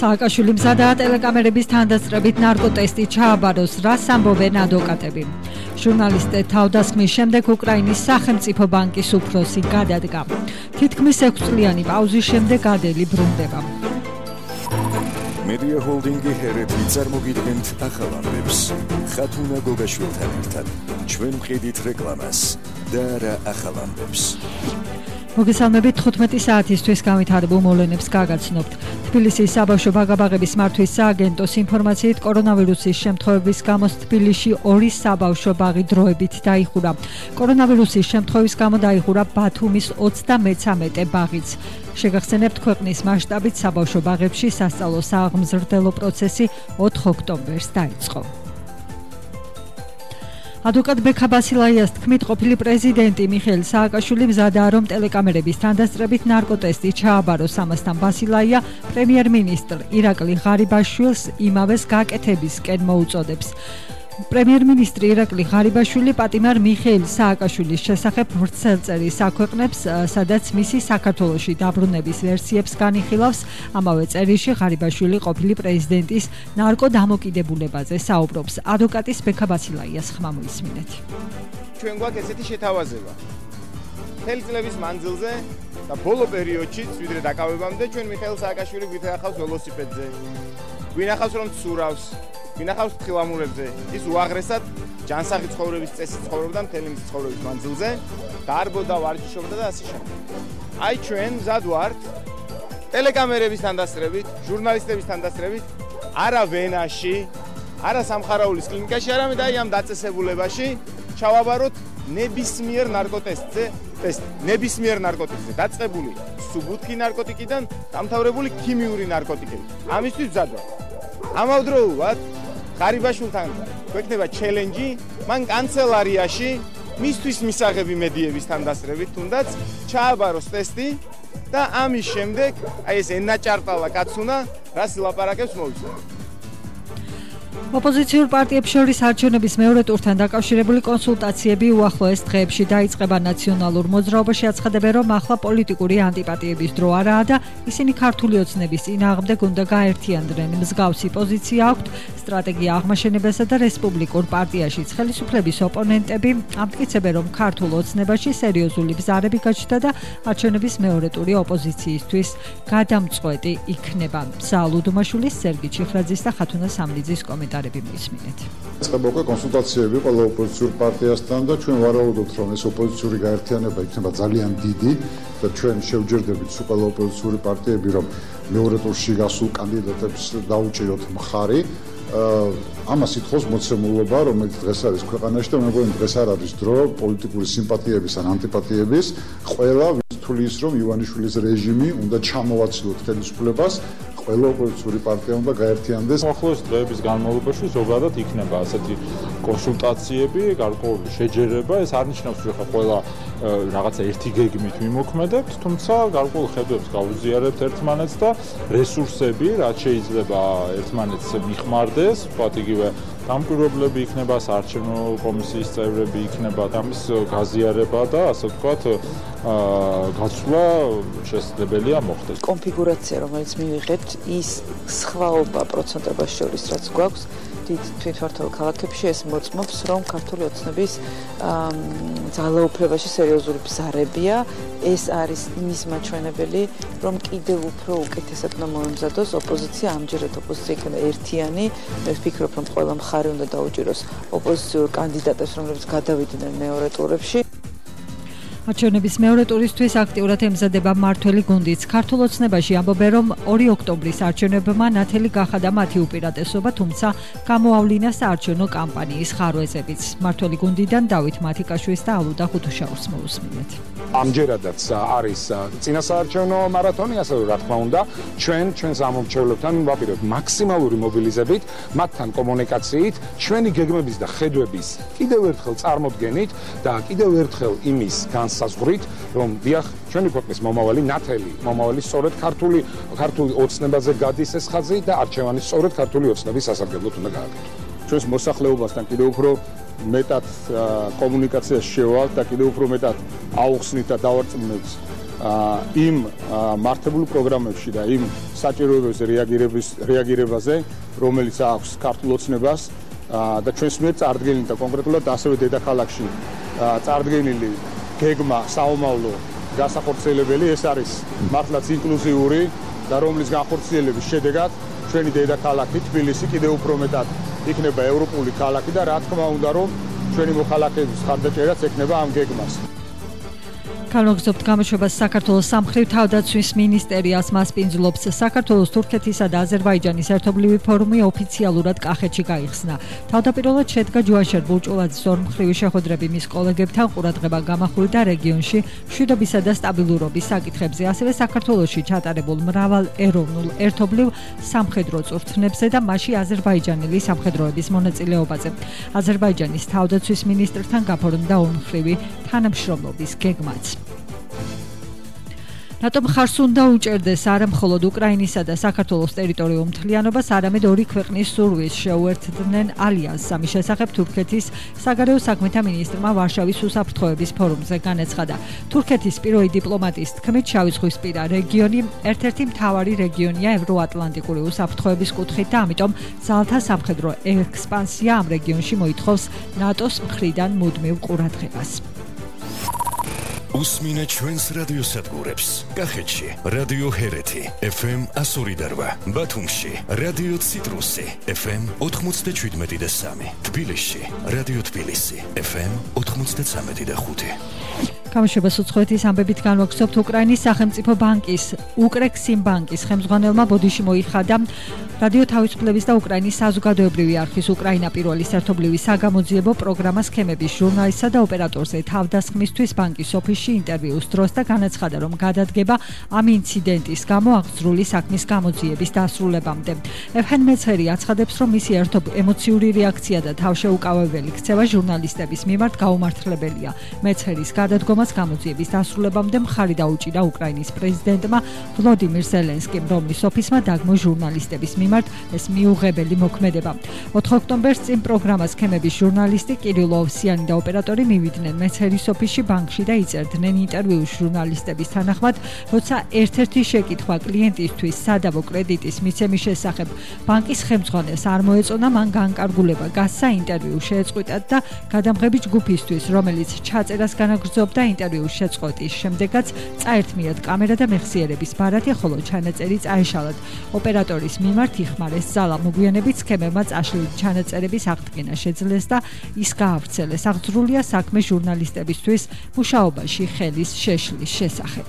სააკაშვილი მზადაა ტელეკამერების თანდასწრებით ნარკოტესტი ჩააბაროს, რას ამბობენ ადვოკატები. ჟურნალისტთა თავდასხმის შემდეგ უკრაინის სახელმწიფო ბანკის უფროსი გადადგა. თითქმის 6 წლიანი პაუზის შემდეგ ადელი ბრუნდება. Media Holding-ი ჰერეთი წარმოგიდგენთ ახალ ამბებს. ხათუნა გოგაშვილთან ერთად ჩვენ ვყიდით რეკლამას და რა ახალ ამბებს. მოგესალმებით 15 საათისთვის განვითარებულ მოვლენებს გაგაცნობთ. თბილისის საბავშვო ბაღ-ბაღების მართვის სააგენტოს ინფორმაციით კორონავირუსის შემთხვევების გამო თბილისში 2 საბავშვო ბაღი დროებით დაიხურა. კორონავირუსის შემთხვევის გამო დაიხურა ბათუმის 33 ბაღიც. შეგახსენებთ, ქვეყნის მასშტაბით საბავშვო ბაღებში სასწავლო სააღმზრდელო პროცესი 4 ოქტომბერს დაიწყო. ადვოკატ ბექა ბასილაიას თქმით, ყოფილი პრეზიდენტი მიხეილ სააკაშვილი მზადაა, რომ ტელეკამერების თანდასწრებით ნარკოტესტი ჩააბაროს. ამასთან ბასილაია პრემიერ-მინისტრ ირაკლი ღარიბაშვილს იმავეს გაკეთებისკენ მოუწოდებს. პრემიერ-მინისტრი ირაკლი ღარიბაშვილი პატიმარ მიხეილ სააკაშვილის შესახებ ვრცელწერის აქვეყნებს, სადაც მისი საქართველოში დაბრუნების ვერსიებს განიხილავს. ამავე წერილში ღარიბაშვილი ყოფილი პრეზიდენტის ნარკოდამოკიდებულებაზე საუბრობს. ადვოკატის ბექა ბასილაიას ხმა მოისმინეთ. ჩვენ გვაქვს ესეთი შეთავაზება. მთელი წლების მანძილზე და ბოლო პერიოდში, ვიდრე დაკავებამდე, ჩვენ მიხეილ სააკაშვილი გვინახავს ველოსიპედზე. გვინახავს რომ ცურავს. ვინახავს თხილამურებზე, ის უაღრესად ჯანსაღი ცხოვრების წესით ცხოვრობდა მთელი მისი ცხოვრების მანძილზე, დარბოდა, ვარჯიშობდა და ასე შემდეგ. აი ჩვენ მზად ვართ ტელეკამერების თანდასწრებით, ჟურნალისტების თანდასწრებით, არა ვენაში, არა სამხარაულის კლინიკაში, არამედ აი ამ დაწესებულებაში ჩავაბაროთ ნებისმიერ ნარკოტესტზე, ნებისმიერ ნარკოტიკზე დაწყებული სუბუთქი ნარკოტიკიდან დამთავრებული ქიმიური ნარკოტიკებით. ამისთვის მზად ვართ. ამავდროულად ღარიბაშვილთან გვექნება ჩელენჯი, მან კანცელარიაში მისთვის მისაღები მედიების თანდასწრებით თუნდაც ჩააბაროს ტესტი და ამის შემდეგ აი ეს ენაჭარტალა კაცუნა რას ლაპარაკებს მოვიცნო. ოპოზიციურ პარტიებს შორის არჩევნების მეორე ტურთან დაკავშირებული კონსულტაციები უახლოეს დღეებში დაიწყება. ნაციონალურ მოძრაობაში აცხადებენ, რომ ახლა პოლიტიკური ანტიპატიების დრო არაა და ისინი ქართული ოცნების წინააღმდეგ უნდა გაერთიანდნენ. მსგავსი პოზიცია აქვთ სტრატეგია აღმაშენებასა და რესპუბლიკურ პარტიაშიც. ხელისუფლების ოპონენტები ამტკიცებენ, რომ ქართულ ოცნებაში სერიოზული ბზარები გაჩნდა და არჩევნების მეორე ტური ოპოზიციისთვის გადამწყვეტი იქნება. ზაალ უდუმაშვილის, სერგი ჩიხრაძის და ხათუნა სამლიძის კომენტარი. იწყება უკვე კონსულტაციები ყველა ოპოზიციურ პარტიასთან და ჩვენ ვარაუდობთ, რომ ეს ოპოზიციური გაერთიანება იქნება ძალიან დიდი და ჩვენ შევჯერდებით ყველა ოპოზიციური პარტიები, რომ მეორე ტურში გასულ კანდიდატებს დაუჭიროთ მხარი. ამას ითხოვს მოცემულობა, რომელიც დღეს არის ქვეყანაში და მე მგონი დღეს არ არის დრო პოლიტიკური სიმპათიების ან ანტიპათიების. ყველა ვის თulis, რომ ივანიშვილის რეჟიმი უნდა ჩამოვაცილოთ ხელისუფლებას, ყველა ოპოზიციური პარტია უნდა გაერთიანდეს. ახლოს დღეების განმავლობაში ზოგადად იქნება ასეთი კონსულტაციები, გარკვეული შეჯერება. ეს არ ნიშნავს, რომ ხა ყველა რაღაცა ერთი გეგმით მიმოქმედებთ, თუმცა გარკვეულ ხედვებს გავუზიარებთ ერთმანეთს და რესურსები, რაც შეიძლება ერთმანეთს მიხმარდეს, ვთქვათ იგივე დამკვირვებლები იქნება, საარჩევნო კომისიის წევრები იქნება და ამის გაზიარება და ასე ვთქვათ გაცვლა შესაძლებელია მოხდეს. კონფიგურაცია, რომელიც მივიღებთ, ის სხვაობა პროცენტებას შორის, რაც გვაქვს დიდ თვითმმართველ ქალაქებში, ეს მოწმობს, რომ ქართული ოცნების ძალაუფლებაში სერიოზული ბზარებია. ეს არის იმის მაჩვენებელი, რომ კიდევ უფრო უკეთესად უნდა მოემზადოს ოპოზიცია. ამჯერად ოპოზიცია იქნება ერთიანი. მე ვფიქრობ, რომ ყველა მხარე უნდა დაუჭიროს ოპოზიციურ კანდიდატებს, რომლებიც გადავიდნენ მეორე ტურებში. არჩევნების მეორე ტურისთვის აქტიურად ემზადება მმართველი გუნდიც. ქართულ ოცნებაში ამბობენ, რომ 2 ოქტომბრის არჩევნებმა ნათელი გახადა მათი უპირატესობა, თუმცა გამოავლინა საარჩევნო კამპანიის ხარვეზებიც. მმართველი გუნდიდან დავით მათიკაშვილს და ალუდა ხუთუშაურს მოусმინეთ. ამჯერადაც არის წინასაარჩევნო მარათონი, ასე რომ რა თქმა უნდა, ჩვენს ამომრჩევლებთან ვაპირებთ მაქსიმალური მობილიზებით, მათთან კომუნიკაციით, ჩვენი გეგმების და ხედვების კიდევ ერთხელ წარმოდგენით და კიდევ ერთხელ იმის განსაზღვრით, რომ დიახ, ჩვენი ქვეყნის მომავალი ნათელი, მომავალი სწორედ ქართული ოცნებაზე გადის ეს ხაზი და არჩევანი სწორედ ქართული ოცნების სასარგებლოდ უნდა გააკეთოს. ჩვენს მოსახლეობასთან კიდევ უფრო მეტად კომუნიკაციას შევალთ და კიდევ უფრო მეტად აუხსნით და დავარწმუნებთ იმ მართებულ პროგრამებში და იმ საჭიროებებზე რეაგირებაზე, რომელიც აქვს ქართულ ოცნებას და ჩვენს მიერ წარდგენილი და კონკრეტულად ასევე დედაქალაქში წარდგენილი გეგმა საომავლო გასახორციელებელი, ეს არის მართლაც ინკლუზიური და რომლის განხორციელების შედეგად ჩვენი დედაქალაქი თბილისი კიდევ უფრო მეტად იქნება ევროპული ქალაქი და რა თქმა უნდა რომ ჩვენი მოქალაქეების ხარდაჭერაც ექნება ამ გეგმას. განვაგრძობთ გამოშვებას საქართველოს სამმხრივ თავდაცვის მინისტერიას მასპინძლობს საქართველოს, თურქეთისა და აზერბაიჯანის ერთობლივი ფორუმი ოფიციალურად კახეთში გაიხსნა. თავდაპირველად შედგა ჯუანშერ ბურჭულაძის ორმხრივი შეხვედრები მის კოლეგებთან ყურადღება გამახვილდა რეგიონში მშვიდობისა და სტაბილურობის საკითხებზე, ასევე საქართველოში ჩატარებულ მრავალ ეროვნულ ერთობლივ სამხედრო წვრთნებზე და მასში აზერბაიჯანელი სამხედროების მონაწილეობაზე. აზერბაიჯანის თავდაცვის მინისტრთან გაფორმდა ორმხრივი თანამშრომლობის გეგმაც. რატომ ხარს უნდა უჭერდეს არა მხოლოდ უკრაინისა და საქართველოს ტერიტორიულ მთლიანობას, არამედ ორი ქვეყნის სურვილს შეუერთდნენ ალიანსს. ამის შესახებ თურქეთის საგარეო საქმეთა მინისტრმა ვარშავის უსაფრთხოების ფორუმზე განაცხადა. თურქეთის პირველი დიპლომატის თქმით, შავი ზღვისპირა რეგიონი ერთ-ერთი მთავარი რეგიონია ევროატლანტიკური უსაფრთხოების კუთხით და ამიტომ ძალთა სამხედრო ექსპანსია ამ რეგიონში მოითხოვს ნატოს მხრიდან მუდმივ ყურადღებას. უსმინეთ ჩვენს რადიოსადგურებს. კახეთში რადიო ჰერეთი FM 102.8, ბათუმში რადიო ციტრუსი FM 97.3, თბილისში რადიო თბილისი FM 93.5. გამოშვებას უცხოეთის ამბებით განვაგრძობთ უკრაინის სახელმწიფო ბანკის უკრექსიმბანკის ხელმძღვანელმა ბოდიში მოიხადა რადიო თავისუფლების და უკრაინის საზოგადოებრივი არხის უკრაინა პირველის ერთობლივი საგამოძიებო პროგრამა სქემების ჟურნალისტსა და ოპერატორზე თავდასხმისთვის ბანკის ოფისში ინტერვიუს დროს და განაცხადა, რომ გადადგება ამ ინციდენტის გამო აღძრული საქმის გამოძიების დასრულებამდე. ევჰენ მეცერი აცხადებს, რომ მისი ემოციური რეაქცია და თავშეუკავებელი ქცევა ჟურნალისტების მიმართ გაუმართლებელია. მეცერის გადადგომას გამოძიების დასრულებამდე მხარი დაუჭირა უკრაინის პრეზიდენტმა ვლოდიმირ ზელენსკიმ, რომლის ოფისმა დაგმო ჟურნალისტების მიმართ ეს მიუღებელი მოქმედება. 4 ოქტომბერს წინ პროგრამას სქემების ჟურნალისტი კირილო ოვსიანი და ოპერატორი მივიდნენ მეცერის ოფისში ბანკში და იწერდნენ ინტერვიუს ჟურნალისტების თანახმად, როცა ერთ-ერთი შეკითხვა კლიენტისთვის სადავო კრედიტის მიცემის შესახებ ბანკის ხელმძღვანელს არ მოეწონა, მან განკარგულება გასცა, ინტერვიუ შეეწყვიტა და გადამღები ჯგუფისთვის, რომელიც ჩაწერას განაგრძობდა ინტერვიუს შეწყვეტის შემდეგაც წაერთმიათ კამერა და მეხსიერების ბარათი, ხოლო ჩანაწერი წაეშალათ. ოპერატორის მიმართ იხმარეს ძალა, მოგვიანებით სქემებმა წაშლილი ჩანაწერების აღდგენა შეძლეს და ის გაავრცელეს. აღძრულია საქმე ჟურნალისტებისთვის მუშაობაში ხელის შეშლის შესახებ.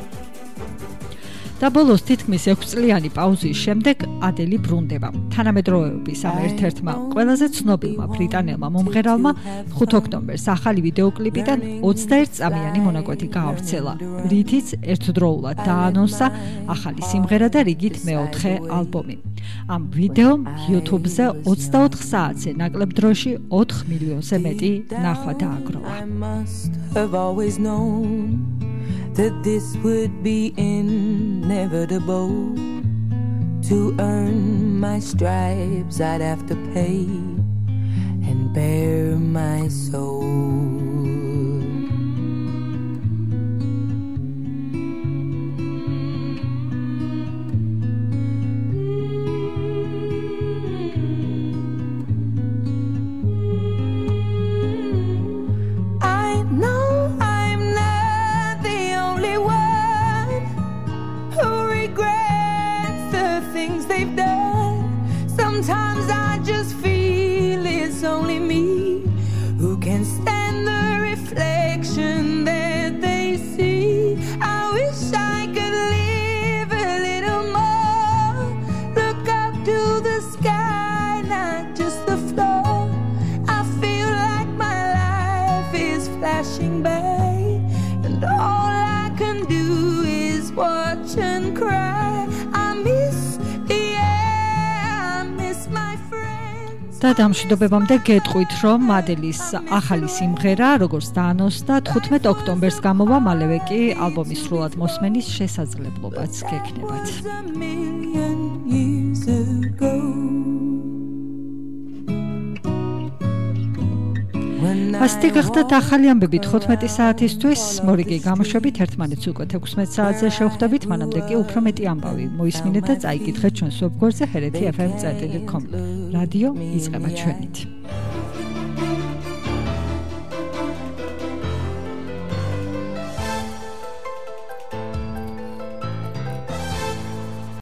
და ბოლოს თითქმის 6 წლიანი პაუზის შემდეგ ადელი ბრუნდება. თანამედროვეობის ამ ერთ-ერთმა ყველაზე ცნობილმა ბრიტანელმა მომღერალმა 5 ოქტომბერს ახალი ვიდეოკლიპიდან 21 წამიანი მონაკვეთი გაავრცელა, რითიც ერთდროულად დაანონსა ახალი სიმღერა და რიგით მეოთხე ალბომი. ამ ვიდეომ YouTube-ზე 24 საათზე ნაკლებ დროში 4 მილიონზე მეტი ნახვა დააგროვა. That this would be inevitable. To earn my stripes I'd have to pay and bare my soul. They've done. Sometimes I just feel it's only me who can stand the reflection that they see. I wish I could live a little more. Look up to the sky, not just the floor. I feel like my life is flashing by, and all I can do is watch and cry. და დამშვიდობებამდე გეტყვით, რომ ადელის ახალი სიმღერა, როგორც დაანონსდა, 15 ოქტომბერს გამოვა, მალევე კი ალბომის სრულად მოსმენის შესაძლებლობაც გექნებათ. ასეთი გახდათ ახალი ამბები 15 საათისთვის. მორიგი გამოშვებით ერთმანეთს უკვე 16 საათზე შევხვდებით, მანამდე კი უფრო მეტი ამბავი მოისმინეთ და წაიკითხეთ ჩვენს ვებგვერდზე hereti.fm.com. რადიო იწყება ჩვენით.